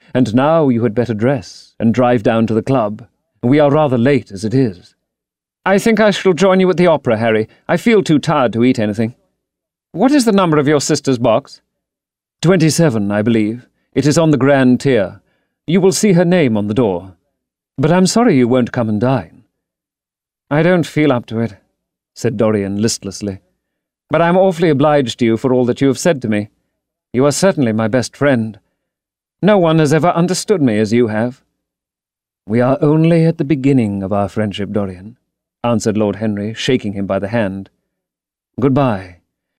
and now you had better dress and drive down to the club. We are rather late as it is." "I think I shall join you at the opera, Harry. I feel too tired to eat anything." "What is the number of your sister's box?" 27, I believe. It is on the grand tier. You will see her name on the door. But I'm sorry you won't come and dine." "I don't feel up to it," said Dorian listlessly. "But I'm awfully obliged to you for all that you have said to me. You are certainly my best friend. No one has ever understood me as you have." "We are only at the beginning of our friendship, Dorian," answered Lord Henry, shaking him by the hand. "Goodbye."